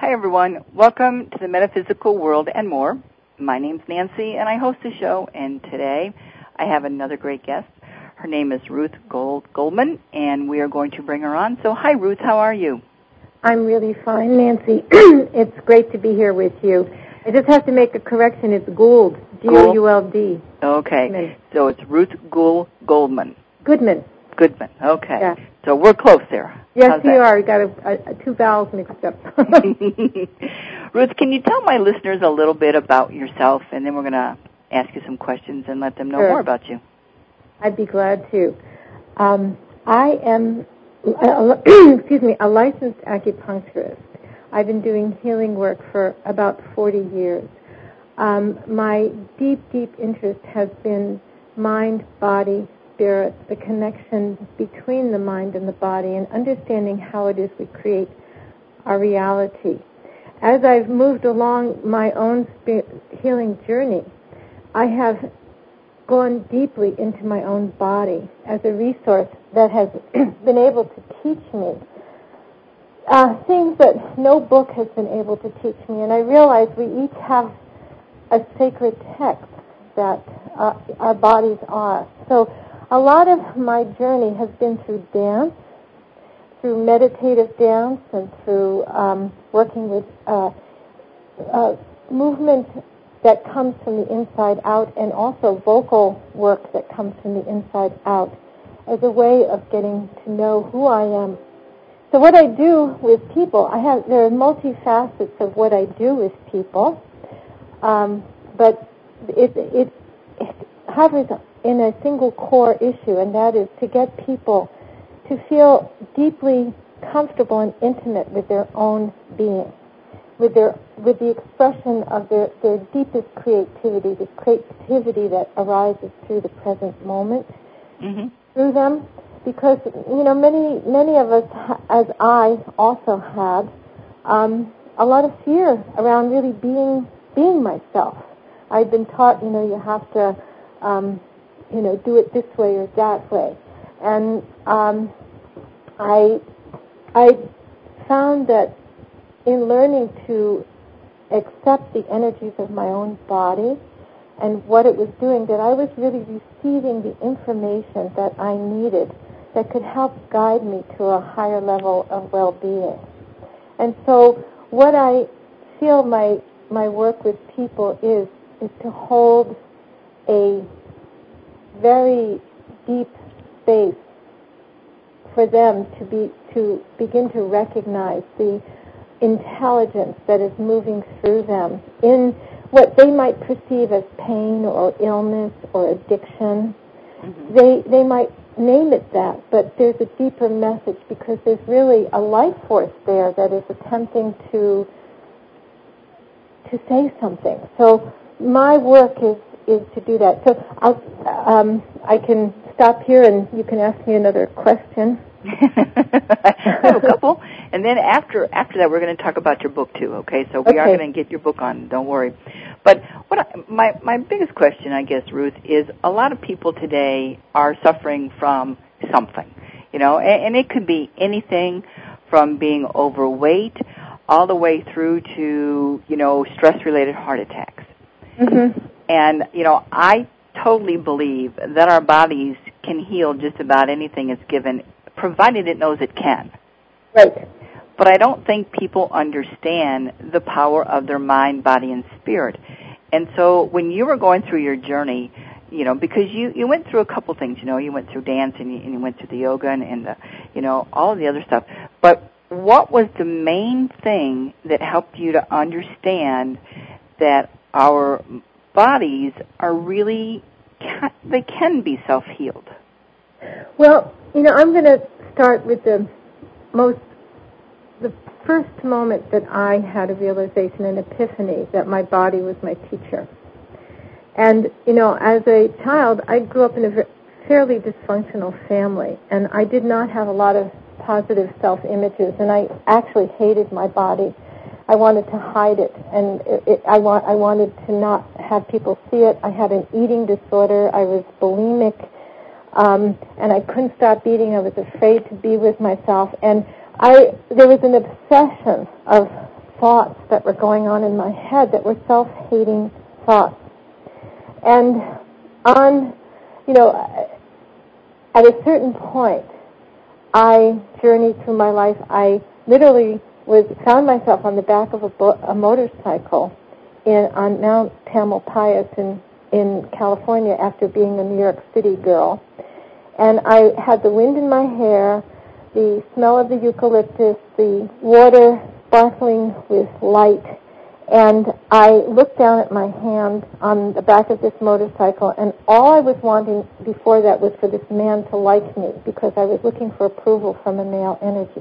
Hi, everyone. Welcome to the Metaphysical World and More. My name's Nancy, and I host the show, and today I have another great guest. Her name is Ruth Goldman, and we are going to bring her on. So, hi, Ruth. How are you? I'm really fine, Nancy. It's great to be here with you. I just have to make a correction. It's Gould, G-O-U-L-D. Okay. So it's Ruth Goldman. Goodman. Okay. Yeah. So we're close there. Yes, you are. You got two vowels mixed up. Ruth, can you tell my listeners a little bit about yourself, and then we're going to ask you some questions and let them know more about you. I'd be glad to. I am, a licensed acupuncturist. I've been doing healing work for about 40 years. My deep interest has been mind, body, spirit, the connection between the mind and the body, and understanding how it is we create our reality. As I've moved along my own healing journey, I have gone deeply into my own body as a resource that has been able to teach me things that no book has been able to teach me. And I realize we each have a sacred text that our bodies are. So a lot of my journey has been through dance, through meditative dance, and through working with movement that comes from the inside out, and also vocal work that comes from the inside out, as a way of getting to know who I am. So what I do with people, there are multifacets of what I do with people, but it hovers in a single core issue, and that is to get people to feel deeply comfortable and intimate with their own being, with the expression of their deepest creativity, the creativity that arises through the present moment, through them. Because, many of us, as I also had, a lot of fear around really being myself. I've been taught, you have to, do it this way or that way. And I found that in learning to accept the energies of my own body and what it was doing, that I was really receiving the information that I needed that could help guide me to a higher level of well-being. And so what I feel my work with people is to hold a very deep space for them to begin to recognize the intelligence that is moving through them in what they might perceive as pain or illness or addiction. They might name it that, but there's a deeper message, because there's really a life force there that is attempting to say something. So my work is to do that. So I can stop here and you can ask me another question. I have a couple, and then after that we're going to talk about your book too. Okay, so we are going to get your book on. Don't worry. But my biggest question, I guess, Ruth, is a lot of people today are suffering from something, and it could be anything from being overweight all the way through to stress-related heart attacks. And I totally believe that our bodies can heal just about anything it's given, provided it knows it can. Right. But I don't think people understand the power of their mind, body, and spirit. And so when you were going through your journey, because you went through a couple things, you went through dance and you went through the yoga and all of the other stuff. But what was the main thing that helped you to understand that our bodies are really, they can be self-healed? Well, I'm going to start with the first moment that I had a realization, an epiphany, that my body was my teacher. And, as a child, I grew up in a fairly dysfunctional family, and I did not have a lot of positive self-images, and I actually hated my body. I wanted to hide it, and I wanted to not have people see it. I had an eating disorder. I was bulimic, and I couldn't stop eating. I was afraid to be with myself, and there was an obsession of thoughts that were going on in my head that were self-hating thoughts. And at a certain point, I journeyed through my life. I literally found myself on the back of a motorcycle on Mount Tamalpais in California after being a New York City girl. And I had the wind in my hair, the smell of the eucalyptus, the water sparkling with light, and I looked down at my hand on the back of this motorcycle, and all I was wanting before that was for this man to like me, because I was looking for approval from a male energy.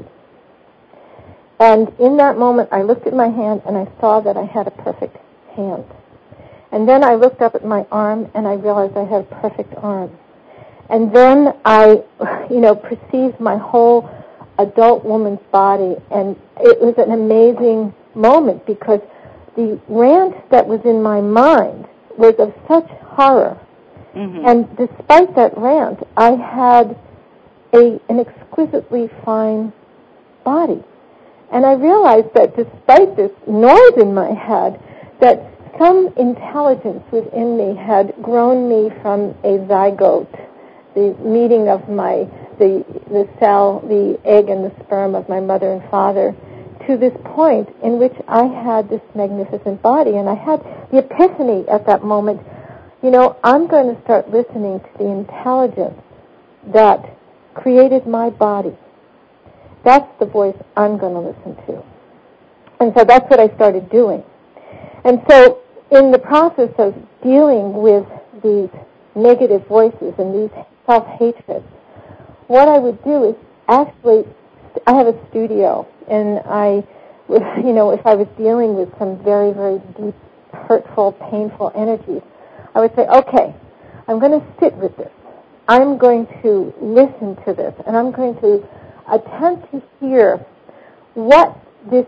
And in that moment, I looked at my hand, and I saw that I had a perfect hand. And then I looked up at my arm, and I realized I had a perfect arm. And then I, perceived my whole adult woman's body, and it was an amazing moment, because the rant that was in my mind was of such horror. Mm-hmm. And despite that rant, I had an exquisitely fine body. And I realized that despite this noise in my head, that some intelligence within me had grown me from a zygote, the meeting of the cell, the egg and the sperm of my mother and father, to this point in which I had this magnificent body. And I had the epiphany at that moment, I'm going to start listening to the intelligence that created my body. That's the voice I'm going to listen to. And so that's what I started doing. And so in the process of dealing with these negative voices and these self-hatreds, what I would do is actually, I have a studio, and if I was dealing with some very, very deep, hurtful, painful energies, I would say, okay, I'm going to sit with this. I'm going to listen to this, and I'm going to attempt to hear what this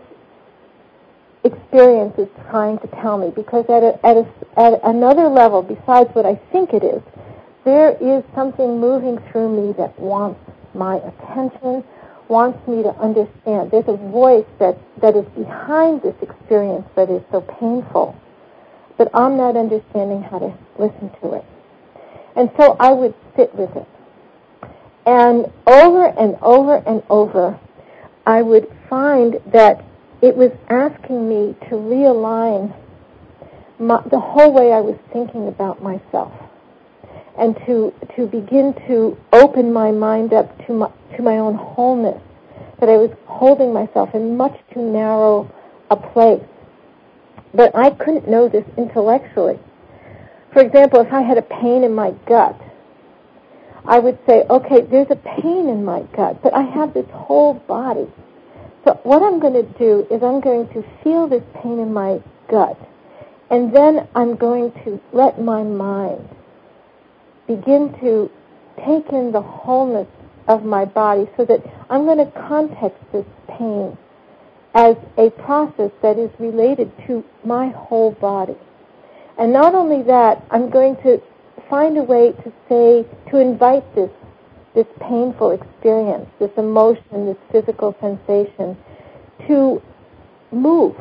experience is trying to tell me, because at another level, besides what I think it is, there is something moving through me that wants my attention, wants me to understand. There's a voice that is behind this experience that is so painful, but I'm not understanding how to listen to it. And so I would sit with it. And over and over and over, I would find that it was asking me to realign the whole way I was thinking about myself, and to begin to open my mind up to my own wholeness, that I was holding myself in much too narrow a place. But I couldn't know this intellectually. For example, if I had a pain in my gut, I would say, okay, there's a pain in my gut, but I have this whole body. So what I'm going to do is I'm going to feel this pain in my gut, and then I'm going to let my mind begin to take in the wholeness of my body, so that I'm going to context this pain as a process that is related to my whole body. And not only that, I'm going to find a way to invite this painful experience, this emotion, this physical sensation, to move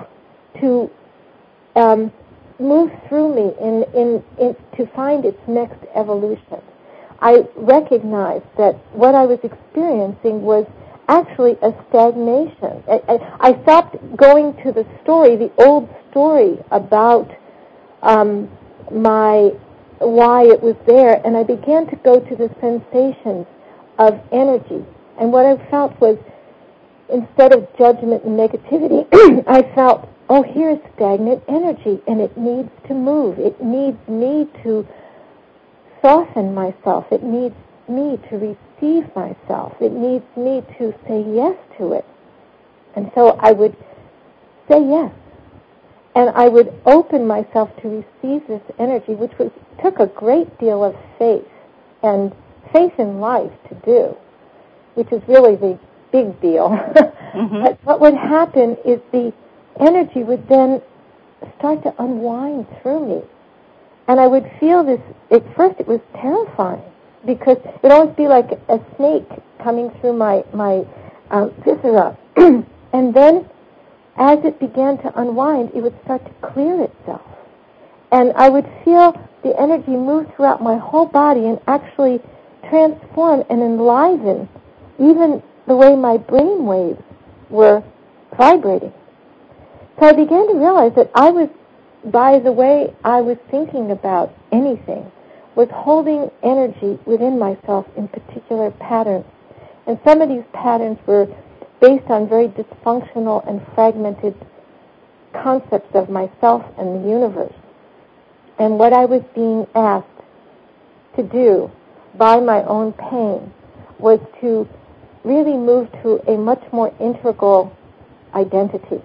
through me to find its next evolution. I recognized that what I was experiencing was actually a stagnation. I stopped going to the old story about why it was there, and I began to go to the sensations of energy. And what I felt was, instead of judgment and negativity, I felt, oh, here's stagnant energy, and it needs to move. It needs me to soften myself. It needs me to receive myself. It needs me to say yes to it. And so I would say yes. And I would open myself to receive this energy, which took a great deal of faith, and faith in life to do, which is really the big deal. Mm-hmm. But what would happen is the energy would then start to unwind through me. And I would feel this, at first it was terrifying, because it would always be like a snake coming through my viscera. And then, as it began to unwind, it would start to clear itself. And I would feel the energy move throughout my whole body and actually transform and enliven even the way my brain waves were vibrating. So I began to realize that I was, by the way I was thinking about anything, was holding energy within myself in particular patterns. And some of these patterns were based on very dysfunctional and fragmented concepts of myself and the universe. And what I was being asked to do by my own pain was to really move to a much more integral identity.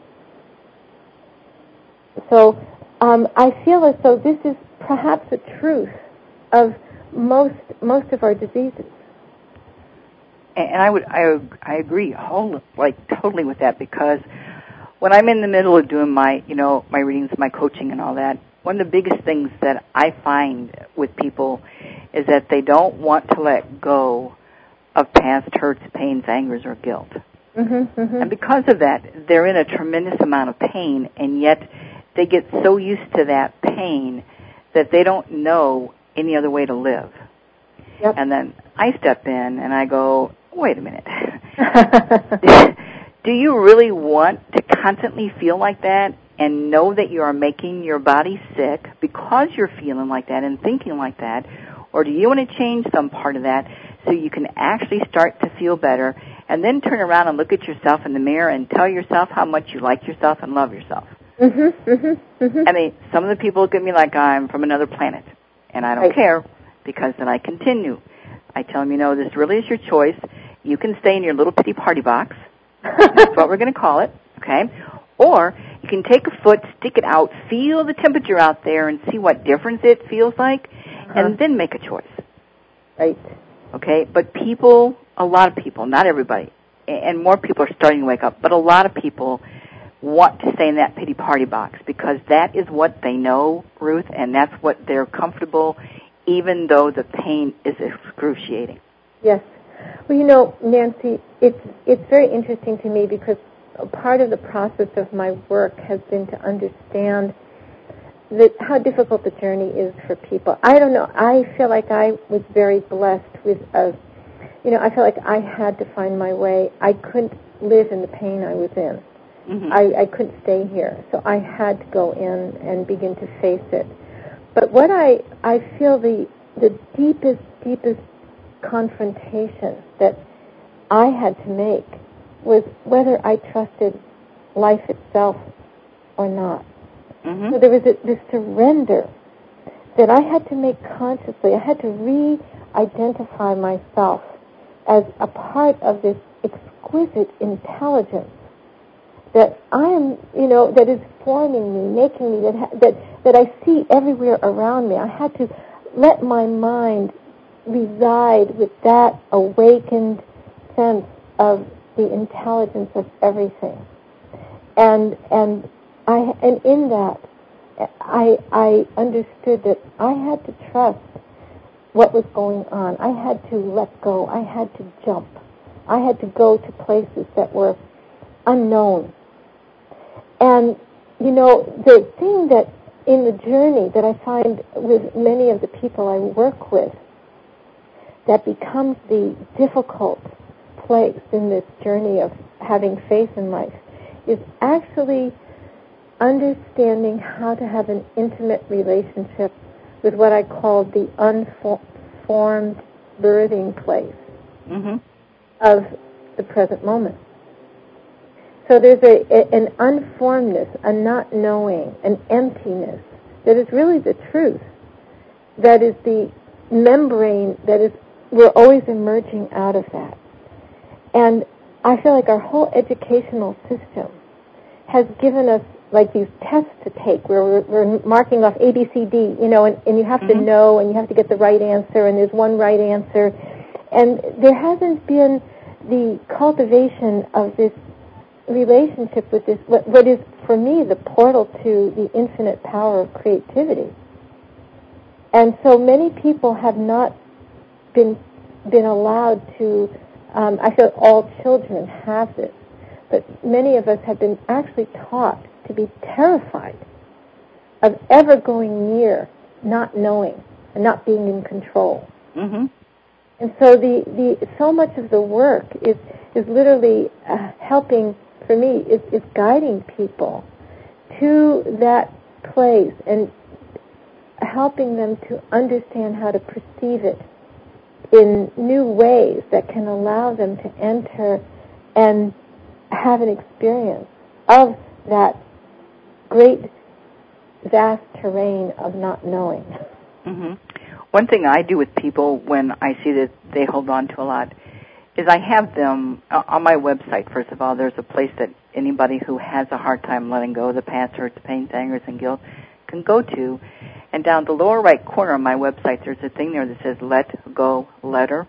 So I feel as though this is perhaps a truth of most of our diseases. And I agree totally with that, because when I'm in the middle of doing my readings, my coaching and all that, one of the biggest things that I find with people is that they don't want to let go of past hurts, pains, angers, or guilt. Mm-hmm, mm-hmm. And because of that, they're in a tremendous amount of pain, and yet they get so used to that pain that they don't know any other way to live. Yep. And then I step in and I go, wait a minute. Do you really want to constantly feel like that and know that you are making your body sick because you're feeling like that and thinking like that? Or do you want to change some part of that so you can actually start to feel better and then turn around and look at yourself in the mirror and tell yourself how much you like yourself and love yourself? Mm-hmm, mm-hmm, mm-hmm. I mean, some of the people look at me like I'm from another planet, and I don't care, because then I continue. I tell them, this really is your choice. You can stay in your little pity party box. That's what we're going to call it, okay? Or you can take a foot, stick it out, feel the temperature out there, and see what difference it feels like, and then make a choice. Right. Okay? But people, a lot of people, not everybody, and more people are starting to wake up, but a lot of people want to stay in that pity party box because that is what they know, Ruth, and that's what they're comfortable, even though the pain is excruciating. Yes. Well, Nancy, it's very interesting to me because part of the process of my work has been to understand how difficult the journey is for people. I don't know. I feel like I was very blessed with I feel like I had to find my way. I couldn't live in the pain I was in. Mm-hmm. I couldn't stay here, so I had to go in and begin to face it. But what I feel the deepest confrontation that I had to make was whether I trusted life itself or not. Mm-hmm. So there was this surrender that I had to make consciously. I had to re-identify myself as a part of this exquisite intelligence that I am, that is forming me, making me, that I see everywhere around me. I had to let my mind reside with that awakened sense of the intelligence of everything, and in that, I understood that I had to trust what was going on. I had to let go. I had to jump. I had to go to places that were unknown. And, the thing that in the journey that I find with many of the people I work with that becomes the difficult place in this journey of having faith in life is actually understanding how to have an intimate relationship with what I call the unformed birthing place of the present moment. So there's an unformedness, a not knowing, an emptiness that is really the truth. That is the membrane we're always emerging out of that. And I feel like our whole educational system has given us like these tests to take where we're marking off A, B, C, D, and you have to know and you have to get the right answer and there's one right answer. And there hasn't been the cultivation of this relationship with this, what is for me the portal to the infinite power of creativity. And so many people have not been allowed to, I feel all children have this, but many of us have been actually taught to be terrified of ever going near not knowing and not being in control. Mm-hmm. And so so much of the work is literally helping, for me, is guiding people to that place and helping them to understand how to perceive it in new ways that can allow them to enter and have an experience of that great, vast terrain of not knowing. Mm-hmm. One thing I do with people when I see that they hold on to a lot is I have them, on my website, first of all, there's a place that anybody who has a hard time letting go of the past hurts, pains, angers, and guilt can go to. And down the lower right corner of my website, there's a thing there that says Let Go Letter.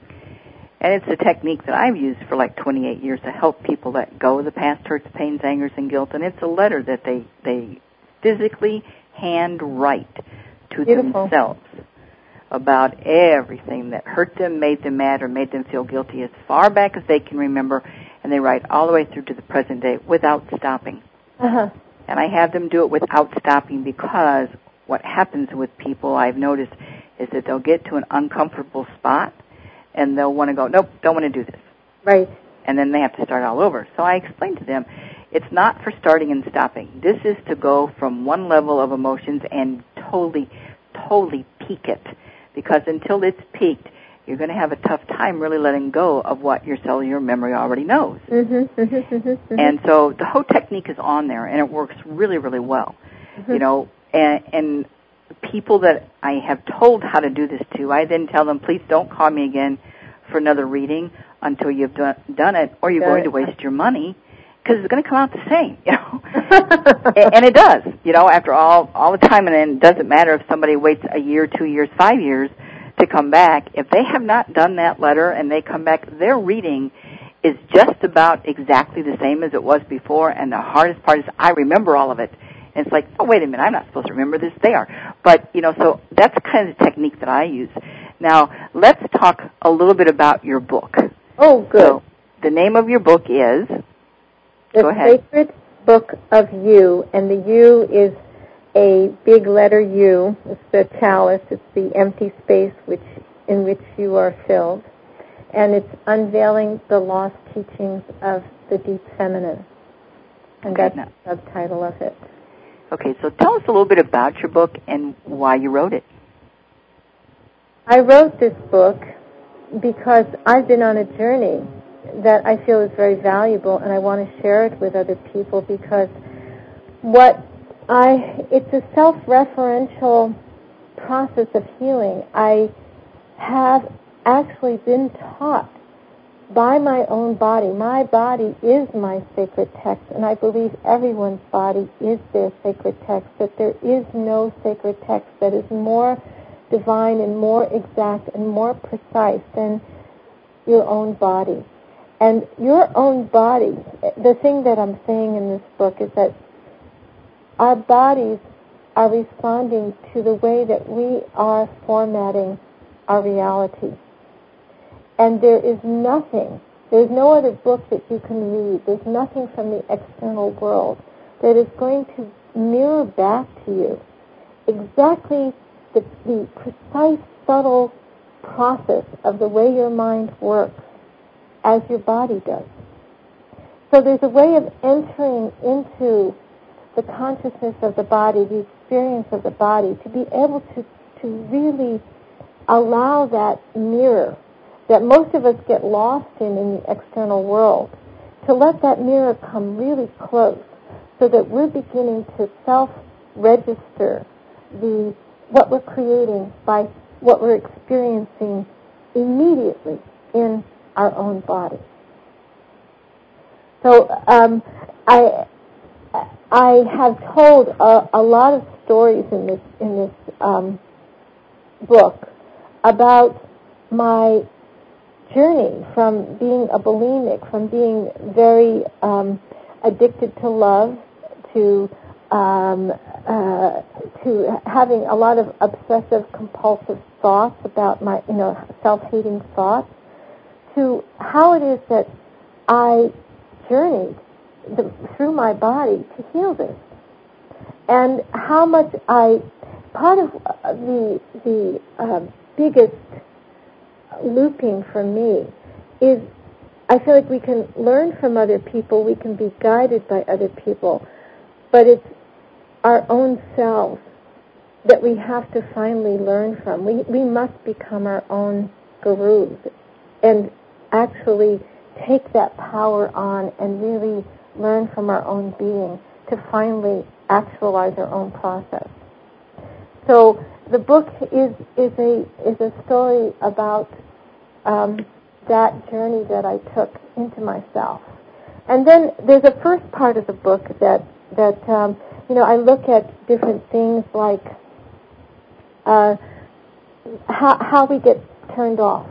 And it's a technique that I've used for like 28 years to help people let go of the past hurts, pains, angers, and guilt. And it's a letter that they physically handwrite to themselves about everything that hurt them, made them mad, or made them feel guilty as far back as they can remember, and they write all the way through to the present day without stopping. Uh-huh. And I have them do it without stopping because what happens with people, I've noticed, is that they'll get to an uncomfortable spot, and they'll want to go, nope, don't want to do this. Right. And then they have to start all over. So I explain to them, it's not for starting and stopping. This is to go from one level of emotions and totally peak it. Because until it's peaked, you're going to have a tough time really letting go of what your cellular memory already knows. Mm-hmm, mm-hmm, mm-hmm. And so the whole technique is on there, and it works really, really well. Mm-hmm. You know, and people that I have told how to do this to, I then tell them, please don't call me again for another reading until you've done it, or you're going to waste your money, because it's going to come out the same, you know. And it does, you know, after all the time, and it doesn't matter if somebody waits a year, 2 years, 5 years to come back. If they have not done that letter and they come back, their reading is just about exactly the same as it was before, and the hardest part is I remember all of it. And it's like, oh, wait a minute, I'm not supposed to remember this. They are. But, you know, so that's kind of the technique that I use. Now, let's talk a little bit about your book. Oh, good. So, the name of your book is? Go ahead. The Sacred Book of You, and the U is a big letter U. It's the chalice. It's the empty space in which you are filled. And it's unveiling the lost teachings of the deep feminine. And that's the subtitle of it. Okay, so tell us a little bit about your book and why you wrote it. I wrote this book because I've been on a journey that I feel is very valuable, and I want to share it with other people because it's a self-referential process of healing. I have actually been taught by my own body. My body is my sacred text, and I believe everyone's body is their sacred text, that there is no sacred text that is more divine and more exact and more precise than your own body. And your own body, the thing that I'm saying in this book is that our bodies are responding to the way that we are formatting our reality. And there's no other book that you can read, there's nothing from the external world that is going to mirror back to you exactly the precise, subtle process of the way your mind works as your body does. So there's a way of entering into the consciousness of the body, the experience of the body, to be able to really allow that mirror that most of us get lost in the external world, to let that mirror come really close so that we're beginning to self-register what we're creating by what we're experiencing immediately in our own body. So I have told a lot of stories in this book about my journey from being a bulimic, from being very addicted to love, to having a lot of obsessive compulsive thoughts about my self-hating thoughts, to how it is that I journeyed through my body to heal this. And how much part of the biggest looping for me is I feel like we can learn from other people, we can be guided by other people, but it's our own selves that we have to finally learn from. We must become our own gurus and actually take that power on and really learn from our own being to finally actualize our own process. So the book is a story about that journey that I took into myself. And then there's a first part of the book that I look at different things like how we get turned off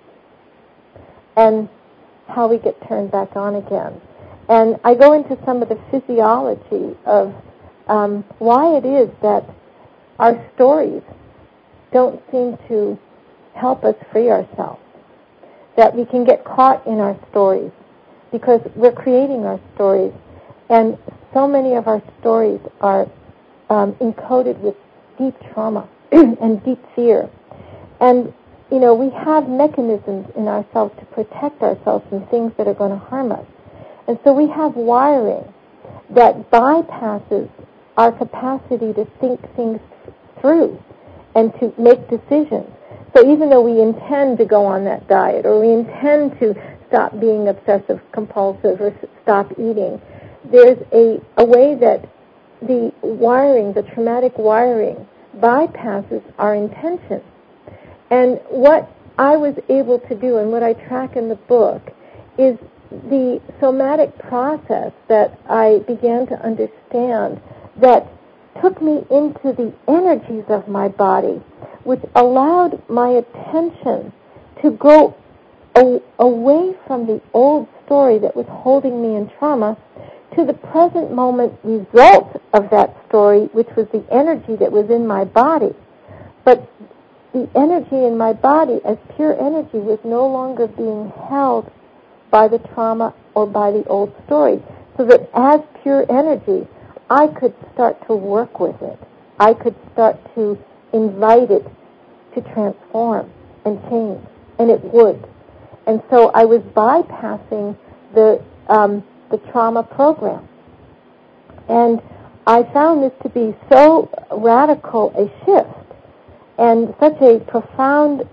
and how we get turned back on again. And I go into some of the physiology of why it is that our stories don't seem to help us free ourselves, that we can get caught in our stories because we're creating our stories, and so many of our stories are encoded with deep trauma and deep fear. And, we have mechanisms in ourselves to protect ourselves from things that are going to harm us. And so we have wiring that bypasses our capacity to think things through and to make decisions. So even though we intend to go on that diet, or we intend to stop being obsessive compulsive or stop eating, there's a way that the wiring, the traumatic wiring, bypasses our intention. And what I was able to do, and what I track in the book, is the somatic process that I began to understand that took me into the energies of my body, which allowed my attention to go away from the old story that was holding me in trauma to the present moment result of that story, which was the energy that was in my body. But the energy in my body as pure energy was no longer being held by the trauma or by the old story. So that as pure energy, I could start to work with it. I could start to invite it to transform and change, and it would. And so I was bypassing the trauma program. And I found this to be so radical a shift and such a profound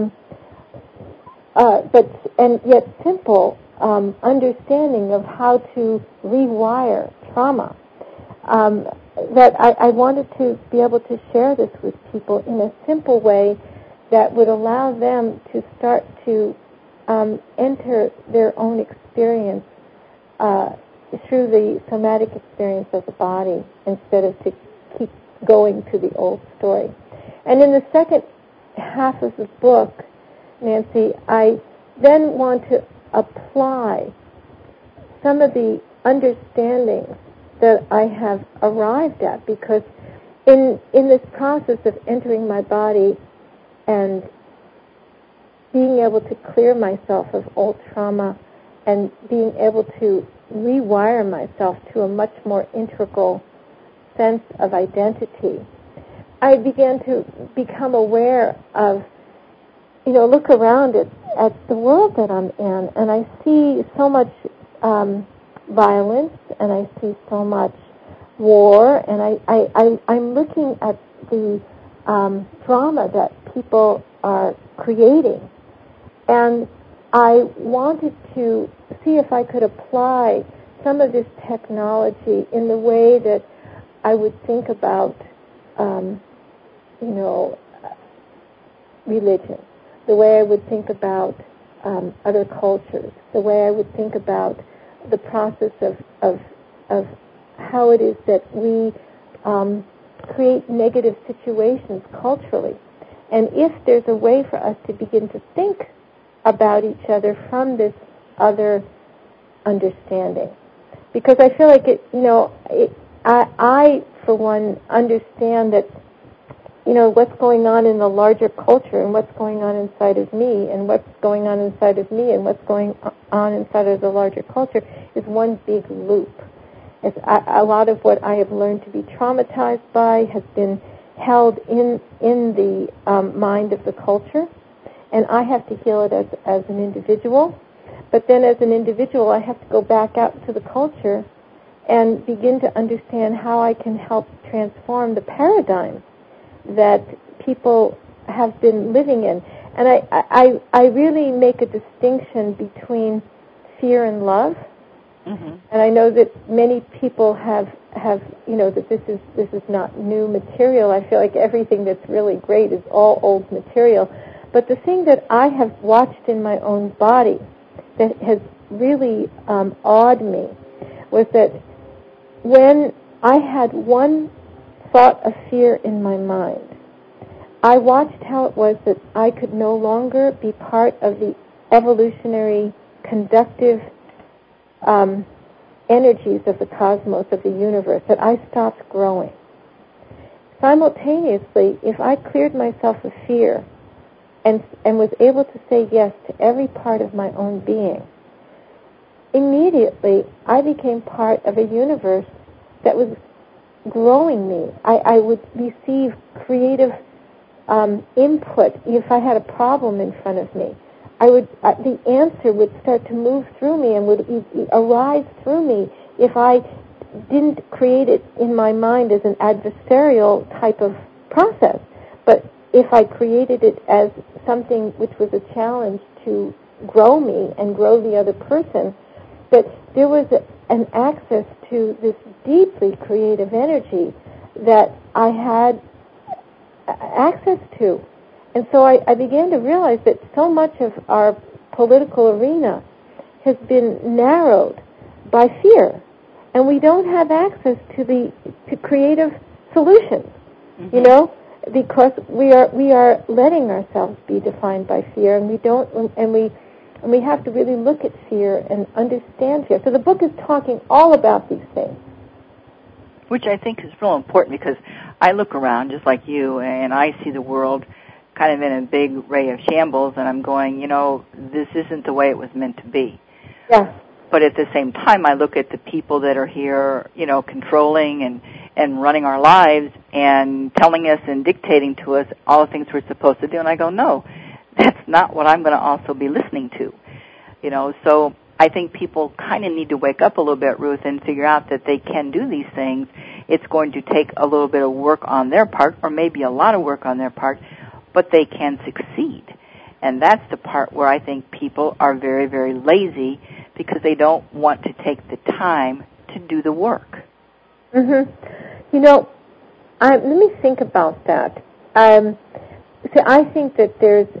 and yet simple understanding of how to rewire trauma, that I wanted to be able to share this with people in a simple way that would allow them to start to enter their own experience through the somatic experience of the body instead of to keep going to the old story. And in the second half of the book, Nancy, I then want to apply some of the understandings that I have arrived at, because in this process of entering my body and being able to clear myself of old trauma and being able to rewire myself to a much more integral sense of identity, I began to become aware of, look around at the world that I'm in, and I see so much violence, and I see so much war, and I'm looking at the drama that people are creating, and I wanted to see if I could apply some of this technology in the way that I would think about religion, the way I would think about other cultures, the way I would think about the process of how it is that we create negative situations culturally. And if there's a way for us to begin to think about each other from this other understanding. Because I feel like I, for one, understand that what's going on in the larger culture and what's going on inside of me and what's going on inside of me and what's going on inside of the larger culture is one big loop. It's a lot of what I have learned to be traumatized by has been held in the mind of the culture, and I have to heal it as an individual. But then as an individual, I have to go back out to the culture and begin to understand how I can help transform the paradigm that people have been living in. And I really make a distinction between fear and love. Mm-hmm. And I know that many people have that this is not new material. I feel like everything that's really great is all old material. But the thing that I have watched in my own body that has really awed me was that when I had one thought of fear in my mind, I watched how it was that I could no longer be part of the evolutionary conductive energies of the cosmos, of the universe, that I stopped growing. Simultaneously, if I cleared myself of fear and was able to say yes to every part of my own being, immediately I became part of a universe that was growing me. I would receive creative input. If I had a problem in front of me, the answer would start to move through me and would arise through me if I didn't create it in my mind as an adversarial type of process. But if I created it as something which was a challenge to grow me and grow the other person, that there was an access to this deeply creative energy that I had access to. And so I began to realize that so much of our political arena has been narrowed by fear, and we don't have access to creative solutions. Mm-hmm. Because we are letting ourselves be defined by fear, and we have to really look at fear and understand fear. So the book is talking all about these things, which I think is real important, because I look around just like you, and I see the world kind of in a big ray of shambles, and I'm going, this isn't the way it was meant to be. Yeah. But at the same time, I look at the people that are here, controlling and running our lives and telling us and dictating to us all the things we're supposed to do, and I go, no, that's not what I'm going to also be listening to. So I think people kind of need to wake up a little bit, Ruth, and figure out that they can do these things. It's going to take a little bit of work on their part, or maybe a lot of work on their part, but they can succeed. And that's the part where I think people are very, very lazy, because they don't want to take the time to do the work. Mm-hmm. Let me think about that. So I think that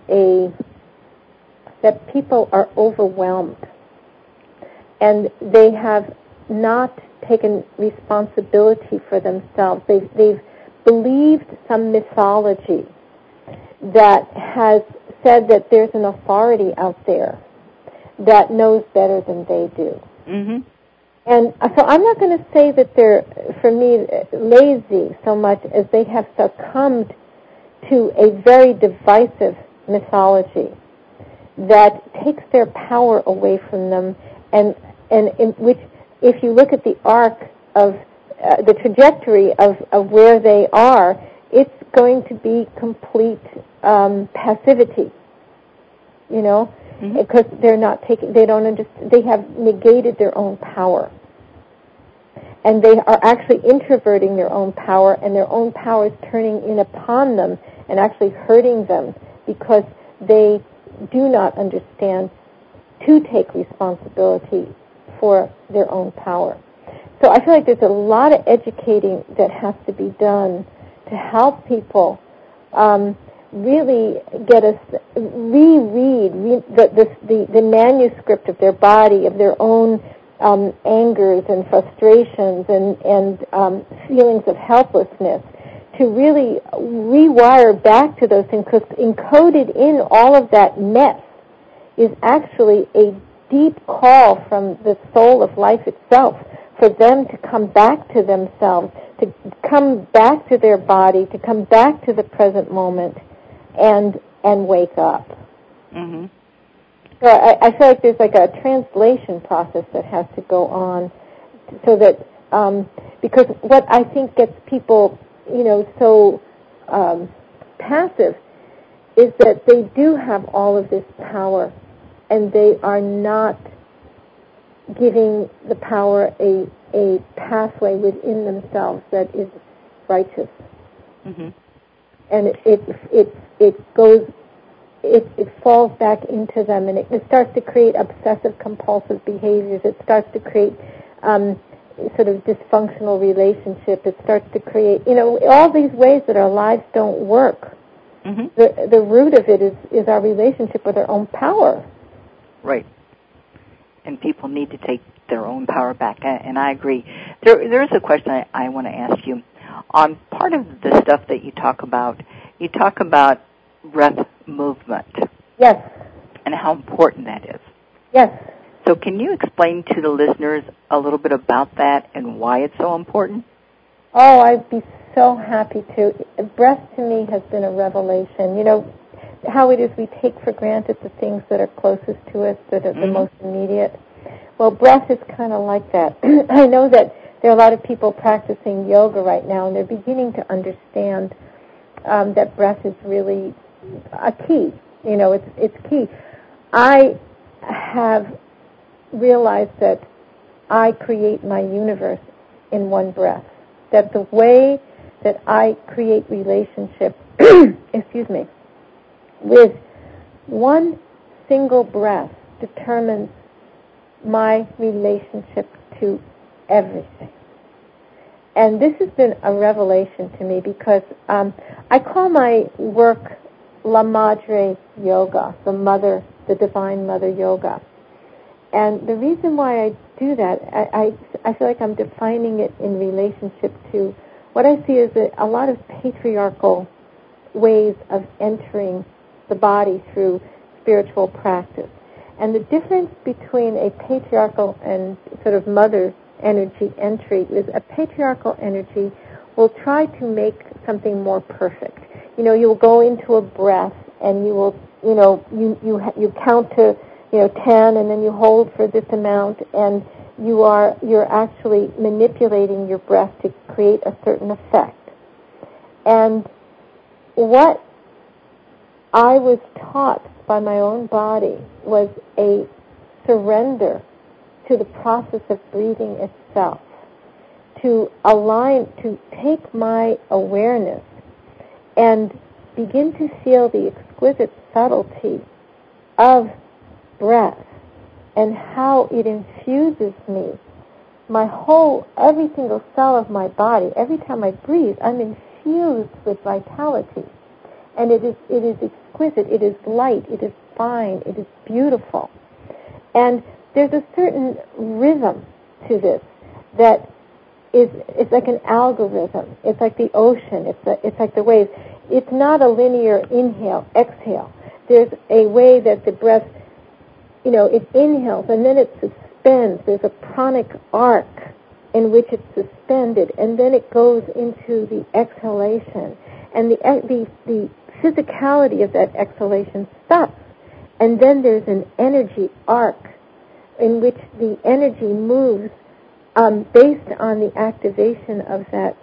that people are overwhelmed, and they have not taken responsibility for themselves. They've believed some mythology that has said that there's an authority out there that knows better than they do. Mm-hmm. And so I'm not going to say that they're, for me, lazy so much as they have succumbed to a very divisive mythology that takes their power away from them, and in which, if you look at the arc of the trajectory of where they are, it's going to be complete passivity, because they're not taking, they don't understand, they have negated their own power. And they are actually introverting their own power, and their own power is turning in upon them and actually hurting them, because they do not understand to take responsibility for their own power. So I feel like there's a lot of educating that has to be done to help people really get us reread the manuscript of their body, of their own angers and frustrations and feelings of helplessness, to really rewire back to those things, because encoded in all of that mess is actually a deep call from the soul of life itself, for them to come back to themselves, to come back to their body, to come back to the present moment, and wake up. Mm-hmm. So I feel like there's like a translation process that has to go on, so that because what I think gets people, so passive is that they do have all of this power, and they are not giving the power a pathway within themselves that is righteous. Mm-hmm. And it falls back into them, and it starts to create obsessive compulsive behaviors. It starts to create sort of dysfunctional relationship. It starts to create, all these ways that our lives don't work. Mm-hmm. The root of it is our relationship with our own power. Right. And people need to take their own power back, and I agree. There is a question I want to ask you. On part of the stuff that you talk about breath movement. Yes. And how important that is. Yes. So can you explain to the listeners a little bit about that and why it's so important? Oh, I'd be so happy to. Breath to me has been a revelation. How it is we take for granted the things that are closest to us, that are the most immediate. Well, breath is kind of like that. I know that there are a lot of people practicing yoga right now, and they're beginning to understand that breath is really a key. It's key. I have realized that I create my universe in one breath. That the way that I create relationship, with one single breath determines my relationship to everything. And this has been a revelation to me because I call my work La Madre Yoga, the Divine Mother Yoga. And the reason why I do that, I feel like I'm defining it in relationship to what I see as a lot of patriarchal ways of entering the body through spiritual practice. And the difference between a patriarchal and sort of mother energy entry is a patriarchal energy will try to make something more perfect. You will go into a breath and you will, you count to, 10, and then you hold for this amount, and you're actually manipulating your breath to create a certain effect. And what I was taught by my own body was a surrender to the process of breathing itself, to take my awareness and begin to feel the exquisite subtlety of breath and how it infuses me. Every single cell of my body, every time I breathe, I'm infused with vitality. And it is exquisite, it is light, it is fine, it is beautiful. And there's a certain rhythm to this that it's like an algorithm. It's like the ocean. It's like the waves. It's not a linear inhale, exhale. There's a way that the breath, it inhales and then it suspends. There's a pranic arc in which it's suspended, and then it goes into the exhalation. And the physicality of that exhalation stops. And then there's an energy arc in which the energy moves based on the activation of that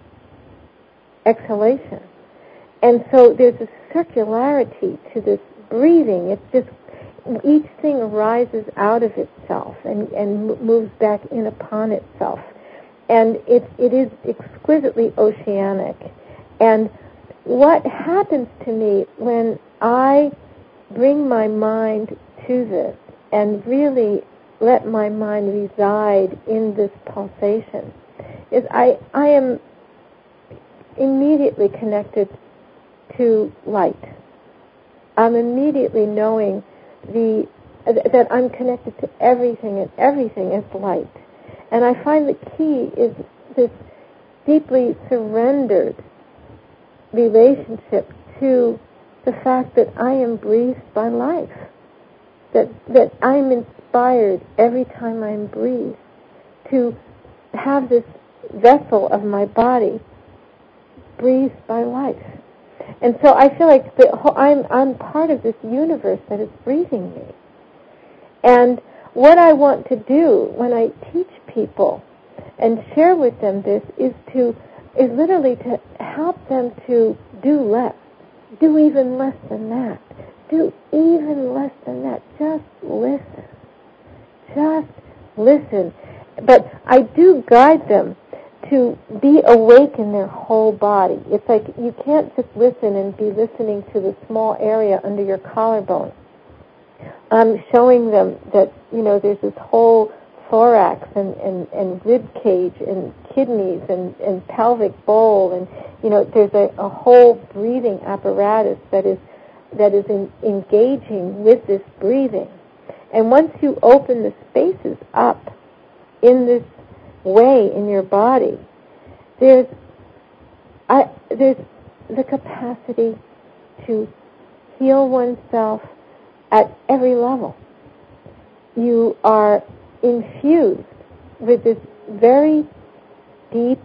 exhalation. And so there's a circularity to this breathing. It's just each thing arises out of itself and moves back in upon itself. And it is exquisitely oceanic. And what happens to me when I bring my mind to this and really let my mind reside in this pulsation is I am immediately connected to light. I'm immediately knowing that I'm connected to everything, and everything is light. And I find the key is this deeply surrendered relationship to the fact that I am breathed by life, that I'm inspired every time I'm breathed to have this vessel of my body breathed by life. And so I feel like I'm part of this universe that is breathing me. And what I want to do when I teach people and share with them this is literally to help them to do less. Do even less than that. Do even less than that. Just listen. Just listen. But I do guide them to be awake in their whole body. It's like you can't just listen and be listening to the small area under your collarbone. I'm showing them that, there's this whole thorax and rib cage and kidneys and pelvic bowl, and there's a whole breathing apparatus that is engaging with this breathing. And once you open the spaces up in this way in your body, there's the capacity to heal oneself at every level. You are infused with this very deep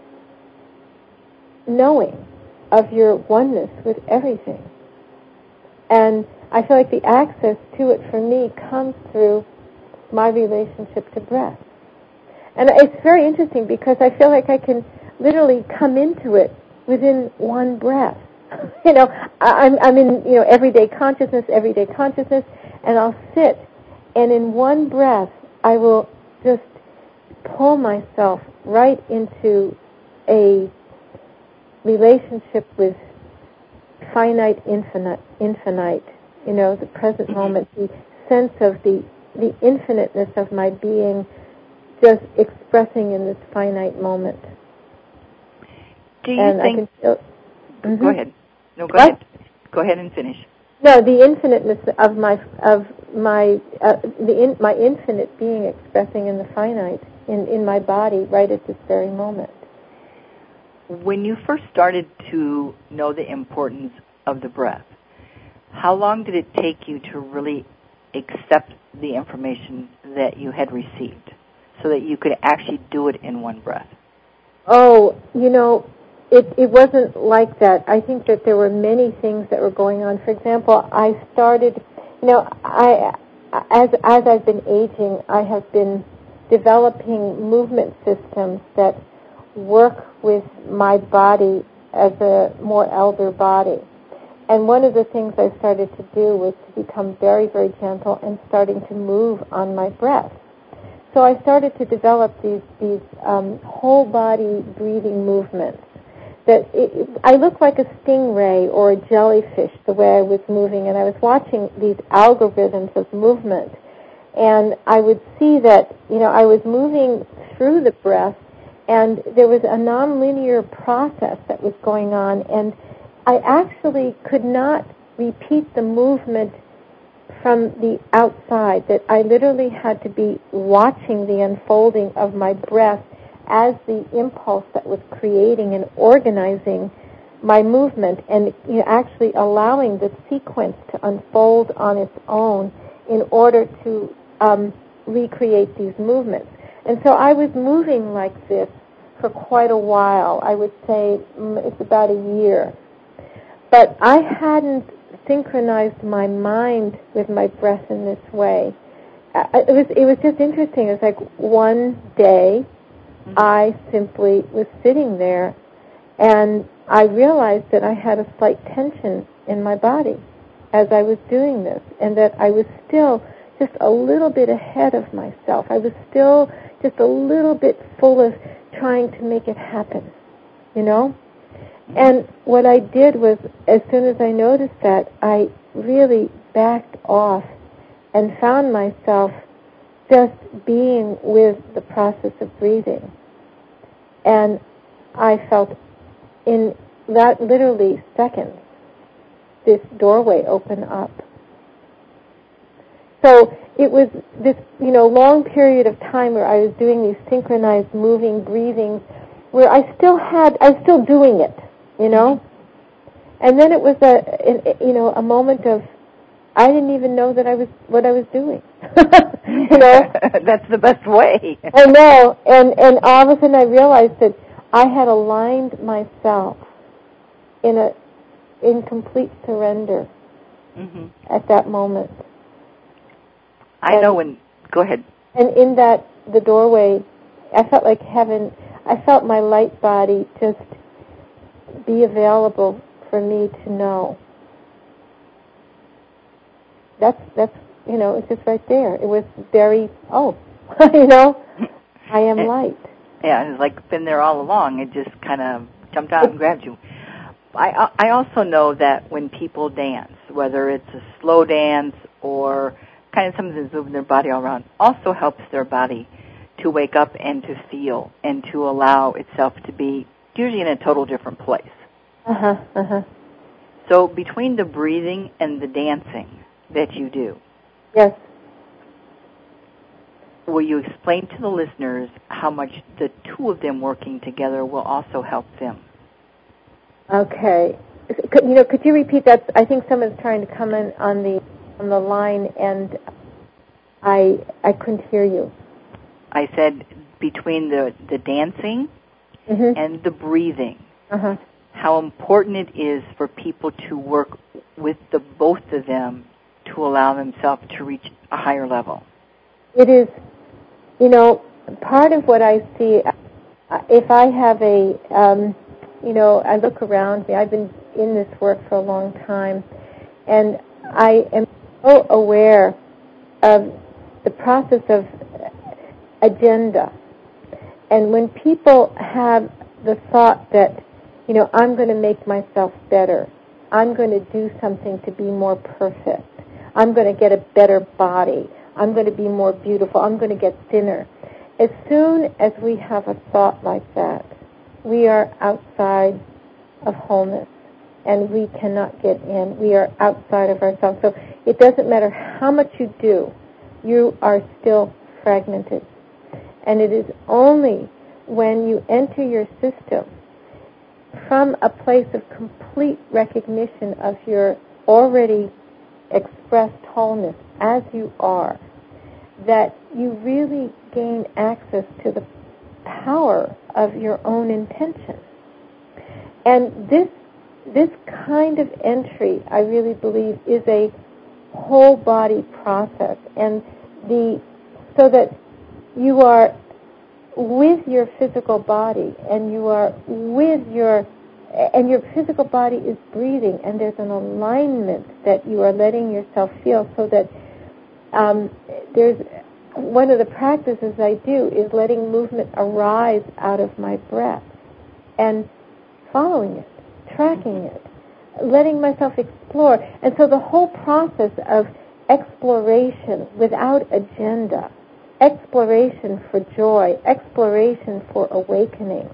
knowing of your oneness with everything. And I feel like the access to it for me comes through my relationship to breath. And it's very interesting because I feel like I can literally come into it within one breath. I'm in everyday consciousness, and I'll sit, and in one breath I will just pull myself right into a relationship with finite, infinite, the present moment, the sense of the infiniteness of my being just expressing in this finite moment. Do you think... Go ahead. No, go ahead. Go ahead and finish. No, the infiniteness of my infinite being expressing in the finite in my body right at this very moment. When you first started to know the importance of the breath, how long did it take you to really accept the information that you had received so that you could actually do it in one breath? Oh, it wasn't like that. I think that there were many things that were going on. For example, I started, as I've been aging, I have been developing movement systems that work with my body as a more elder body. And one of the things I started to do was to become very, very gentle and starting to move on my breath. So I started to develop these whole body breathing movements. I looked like a stingray or a jellyfish the way I was moving, and I was watching these algorithms of movement, and I would see that I was moving through the breath, and there was a nonlinear process that was going on, and I actually could not repeat the movement from the outside, that I literally had to be watching the unfolding of my breath as the impulse that was creating and organizing my movement, and actually allowing the sequence to unfold on its own in order to recreate these movements. And so I was moving like this for quite a while. I would say it's about a year. But I hadn't synchronized my mind with my breath in this way. It was just interesting. It was like one day I simply was sitting there, and I realized that I had a slight tension in my body as I was doing this, and that I was still just a little bit ahead of myself. I was still just a little bit full of trying to make it happen, And what I did was, as soon as I noticed that, I really backed off and found myself just being with the process of breathing. And I felt in that literally seconds, this doorway open up. So it was this, long period of time where I was doing these synchronized moving breathings where I was still doing it, And then it was a moment of, I didn't even know that what I was doing. That's the best way. I know, and all of a sudden I realized that I had aligned myself in complete surrender at that moment. I know when... Go ahead. And in the doorway, I felt like heaven. I felt my light body just be available for me to know. That's it's just right there. It was very, I am light. Yeah, it's like been there all along. It just kind of jumped out and grabbed you. I also know that when people dance, whether it's a slow dance or kind of something that's moving their body all around, also helps their body to wake up and to feel and to allow itself to be usually in a total different place. So between the breathing and the dancing that you do, yes, will you explain to the listeners how much the two of them working together will also help them? Okay. Could you repeat that? I think someone's trying to come in on the line, and I couldn't hear you. I said between the dancing and the breathing, how important it is for people to work with the both of them to allow themselves to reach a higher level. It is, part of what I see, if I have I look around me, I've been in this work for a long time, and I am so aware of the process of agenda. And when people have the thought that, I'm going to make myself better, I'm going to do something to be more perfect, I'm going to get a better body, I'm going to be more beautiful, I'm going to get thinner. As soon as we have a thought like that, we are outside of wholeness, and we cannot get in. We are outside of ourselves. So it doesn't matter how much you do, you are still fragmented. And it is only when you enter your system from a place of complete recognition of your already expressed wholeness as you are, that you really gain access to the power of your own intention. And this kind of entry, I really believe, is a whole body process, and so that you are with your physical body, and you are and your physical body is breathing, and there's an alignment that you are letting yourself feel, so that there's one of the practices I do is letting movement arise out of my breath and following it, tracking it, letting myself explore. And so the whole process of exploration without agenda, exploration for joy, exploration for awakening,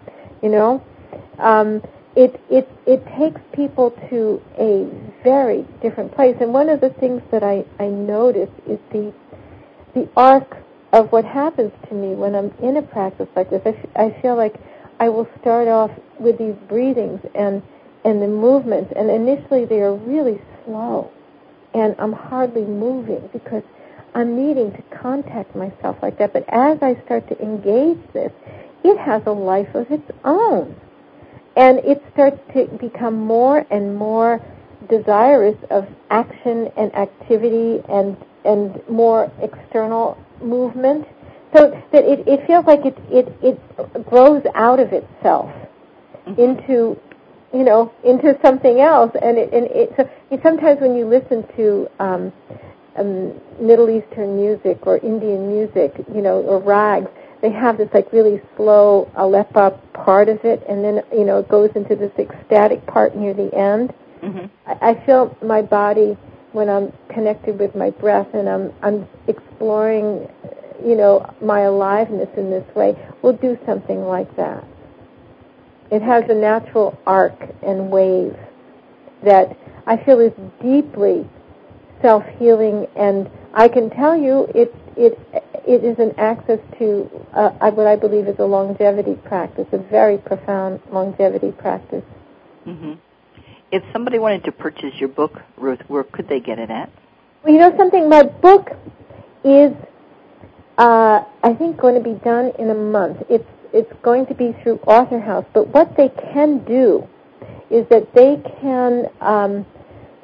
it takes people to a very different place. And one of the things that I notice is the arc of what happens to me when I'm in a practice like this. I feel like I will start off with these breathings and the movements, and initially they are really slow, and I'm hardly moving because I'm needing to contact myself like that. But as I start to engage this, it has a life of its own, and it starts to become more and more desirous of action and activity and more external movement, so that it feels like it grows out of itself into something else. So sometimes when you listen to Middle Eastern music or Indian music, or rags, they have this like really slow alepa part of it, and then it goes into this ecstatic part near the end. I feel my body when I'm connected with my breath and I'm exploring, my aliveness in this way, will do something like that. It has a natural arc and wave that I feel is deeply self-healing, and I can tell you it is an access to what I believe is a longevity practice, a very profound longevity practice. If somebody wanted to purchase your book, Ruth, where could they get it at? Well, something, my book is, I think, going to be done in a month. It's going to be through Author House, but what they can do is that they can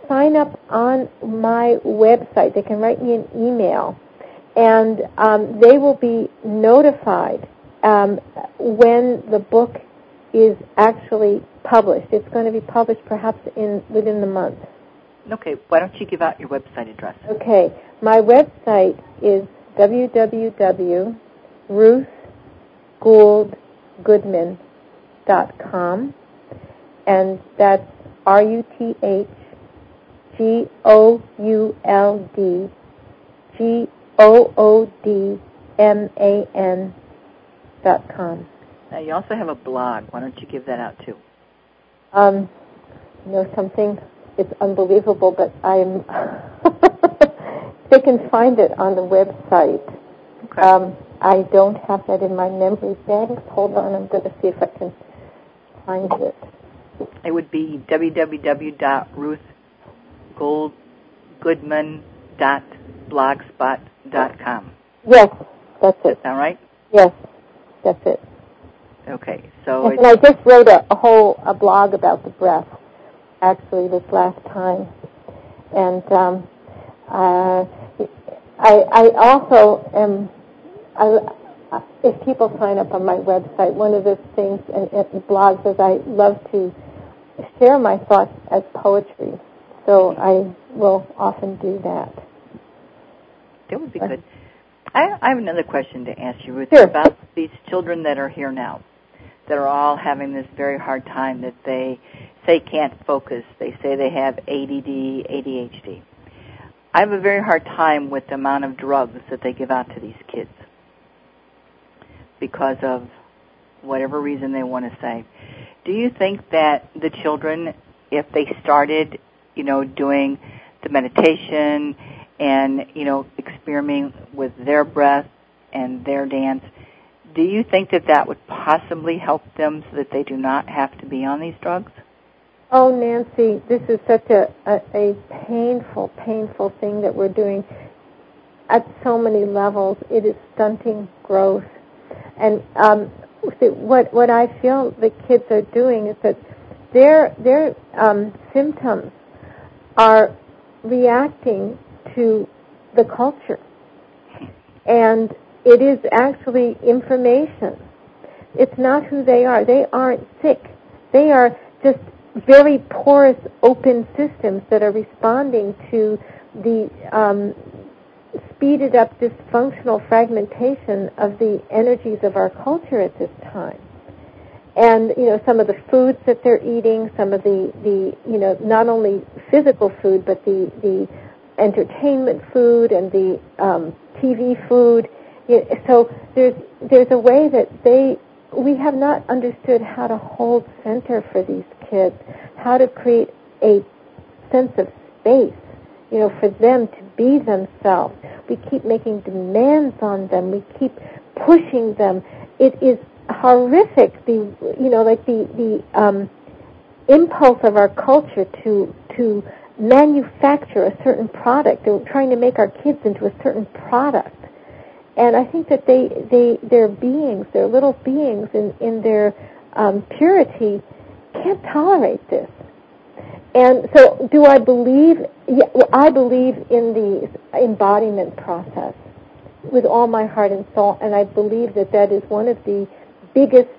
sign up on my website. They can write me an email, and they will be notified when the book is actually published. It's going to be published perhaps within the month. Okay. Why don't you give out your website address? Okay. My website is www.ruthgouldgoodman.com, and that's RuthGouldGoodman.com. Now, you also have a blog. Why don't you give that out, too? Something, it's unbelievable, but I'm... They can find it on the website. Okay. I don't have that in my memory banks. Hold on, I'm going to see if I can find it. It would be www.ruthgouldgoodman.blogspot.com. Yes, that's it. Does that sound right? Yes, that's it. Okay, so and I just wrote a blog about the breath, actually, this last time. And I also am, if people sign up on my website, one of the things in blogs is I love to share my thoughts as poetry. So I will often do that. That would be good. I have another question to ask you, Ruth, sure. about these children that are here now, that are all having this very hard time, that they say can't focus. They say they have ADD, ADHD. I have a very hard time with the amount of drugs that they give out to these kids because of whatever reason they want to say. Do you think that the children, if they started, doing the meditation and, experimenting with their breath and their dance, do you think that would possibly help them so that they do not have to be on these drugs? Oh, Nancy, this is such a painful, painful thing that we're doing at so many levels. It is stunting growth. And what I feel the kids are doing is that their symptoms are reacting to the culture. And it is actually information. It's not who they are. They aren't sick. They are just very porous, open systems that are responding to the speeded up, dysfunctional fragmentation of the energies of our culture at this time. And, some of the foods that they're eating, some of the not only physical food, but the entertainment food and the TV food. So there's a way that we have not understood how to hold center for these kids, how to create a sense of space, for them to be themselves. We keep making demands on them. We keep pushing them. It is horrific, the impulse of our culture to manufacture a certain product. They're trying to make our kids into a certain product. And I think that their beings, their little beings in their purity, can't tolerate this. And so do I believe? Yeah, I believe in the embodiment process with all my heart and soul, and I believe that is one of the biggest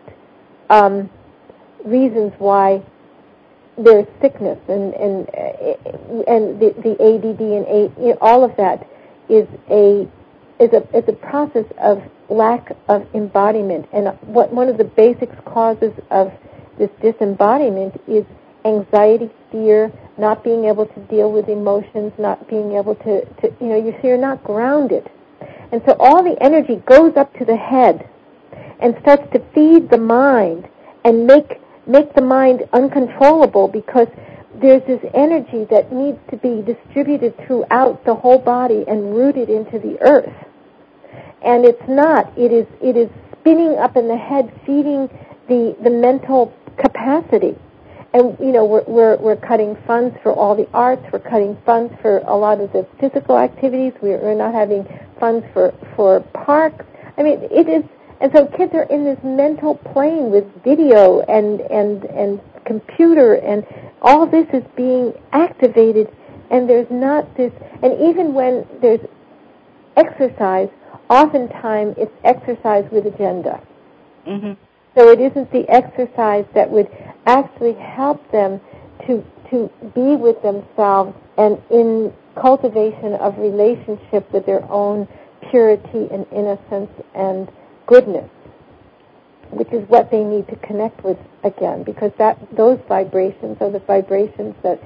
reasons why there's sickness and the ADD and all of that is a process of lack of embodiment. And one of the basic causes of this disembodiment is anxiety, fear, not being able to deal with emotions, not being able to you're not grounded. And so all the energy goes up to the head and starts to feed the mind and make the mind uncontrollable, because there's this energy that needs to be distributed throughout the whole body and rooted into the earth. And it's not. It is spinning up in the head, feeding the mental capacity. And we're cutting funds for all the arts. We're cutting funds for a lot of the physical activities. We're not having funds for parks. I mean, it is. And so kids are in this mental plane with video and computer, and all this is being activated And there's not this, and even when there's exercise, oftentimes it's exercise with agenda. Mm-hmm. So it isn't the exercise that would actually help them to be with themselves and in cultivation of relationship with their own purity and innocence and goodness, which is what they need to connect with again, because those vibrations are the vibrations that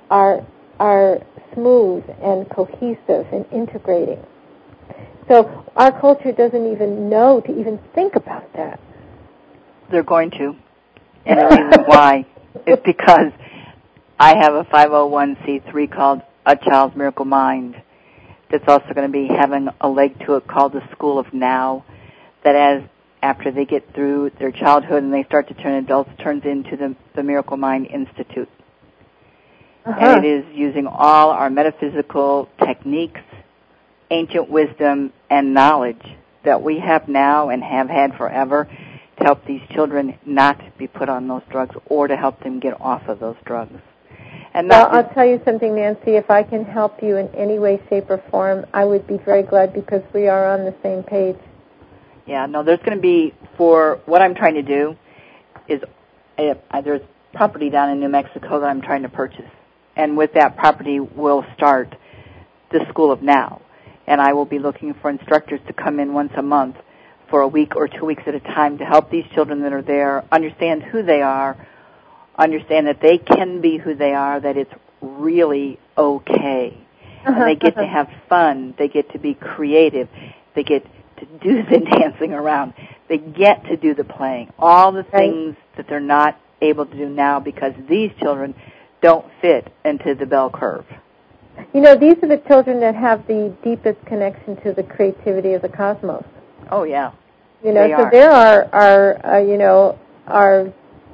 are smooth and cohesive and integrating. So our culture doesn't even know to even think about that. They're going to. And the reason why is because I have a 501c3 called A Child's Miracle Mind that's also going to be having a leg to it called the School of Now, that after they get through their childhood and they start to turn adults, turns into the Miracle Mind Institute. And it is using all our metaphysical techniques, ancient wisdom, and knowledge that we have now and have had forever to help these children not be put on those drugs or to help them get off of those drugs. And well, I'll tell you something, Nancy. If I can help you in any way, shape, or form, I would be very glad because we are on the same page. Yeah, no, there's going to be, for what I'm trying to do, is there's property down in New Mexico that I'm trying to purchase. And with that property, we'll start the School of Now. And I will be looking for instructors to come in once a month for a week or 2 weeks at a time to help these children that are there understand who they are, understand that they can be who they are, that it's really okay. And they get to have fun. They get to be creative. They get to do the dancing around. They get to do the playing. All the things that they're not able to do now because these children don't fit into the bell curve. You know, these are the children that have the deepest connection to the creativity of the cosmos. Oh, yeah. You know, so there are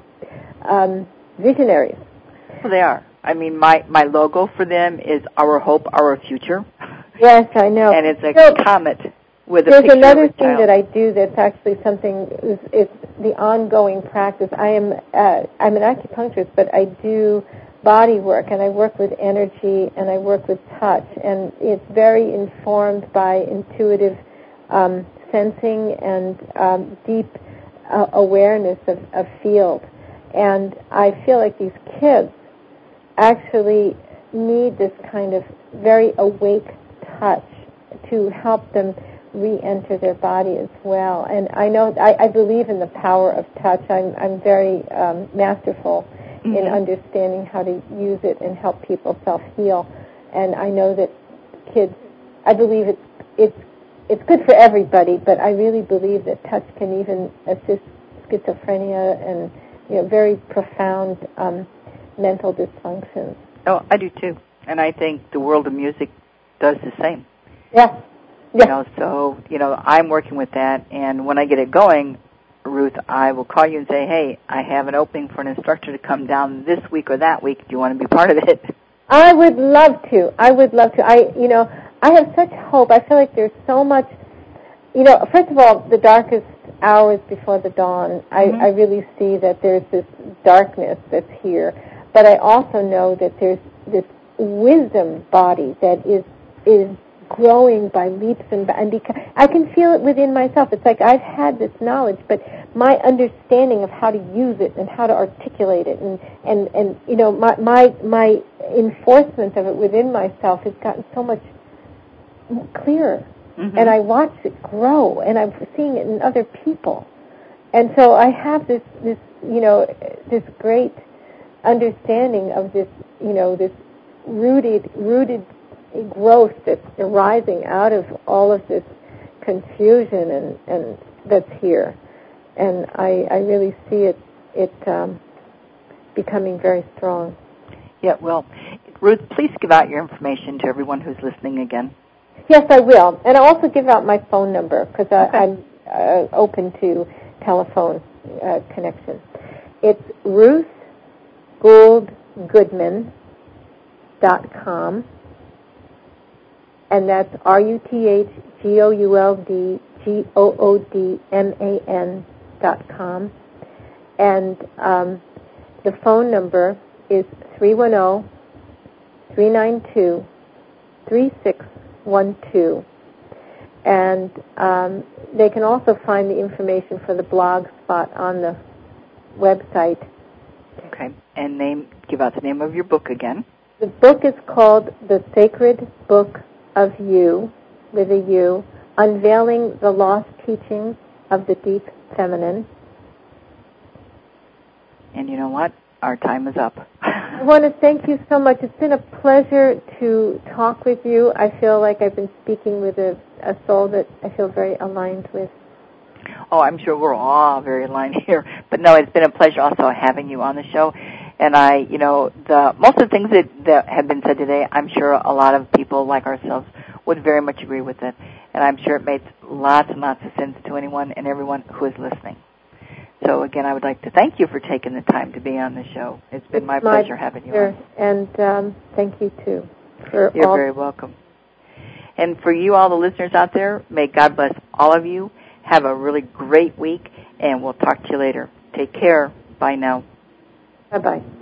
visionaries. Well, they are. I mean, my logo for them is Our Hope, Our Future. Yes, I know. And it's a comet with a picture of a child. There's another thing that I do that's actually something, it's the ongoing practice. I'm an acupuncturist, but I do body work, and I work with energy, and I work with touch, and it's very informed by intuitive sensing and deep awareness of field. And I feel like these kids actually need this kind of very awake touch to help them re-enter their body as well. And I know, I believe in the power of touch. I'm very masterful in understanding how to use it and help people self-heal. And I know that kids, I believe it's good for everybody, but I really believe that touch can even assist schizophrenia and very profound mental dysfunctions. Oh, I do too. And I think the world of music does the same. Yeah. So, I'm working with that, and when I get it going, Ruth, I will call you and say, hey, I have an opening for an instructor to come down this week or that week. Do you want to be part of it? I would love to. I have such hope. I feel like there's so much, first of all, the darkest hours before the dawn, I really see that there's this darkness that's here. But I also know that there's this wisdom body that is growing by leaps and I can feel it within myself. It's like I've had this knowledge, but my understanding of how to use it and how to articulate it and my enforcement of it within myself has gotten so much clearer. And I watch it grow, and I'm seeing it in other people. And so I have this great understanding of this, this rooted growth that's arising out of all of this confusion and that's here. And I really see it becoming very strong. Yeah, well, Ruth, please give out your information to everyone who's listening again. Yes, I will. And I'll also give out my phone number because I'm open to telephone connection. It's RuthGouldGoodman.com, and that's RuthGouldGoodman.com. And the phone number is 310-888-5885. 392-3612. And they can also find the information for the blog spot on the website. Okay. And give out the name of your book again. The book is called The Sacred Book of You, with a U, Unveiling the Lost Teachings of the Deep Feminine. And you know what? Our time is up. I want to thank you so much. It's been a pleasure to talk with you. I feel like I've been speaking with a soul that I feel very aligned with. Oh, I'm sure we're all very aligned here. But no, it's been a pleasure also having you on the show. And most of the things that have been said today, I'm sure a lot of people like ourselves would very much agree with it. And I'm sure it makes lots and lots of sense to anyone and everyone who is listening. So, again, I would like to thank you for taking the time to be on the show. It's been my pleasure having you on. And thank you, too. You're very welcome. And for you, all the listeners out there, may God bless all of you. Have a really great week, and we'll talk to you later. Take care. Bye now. Bye-bye.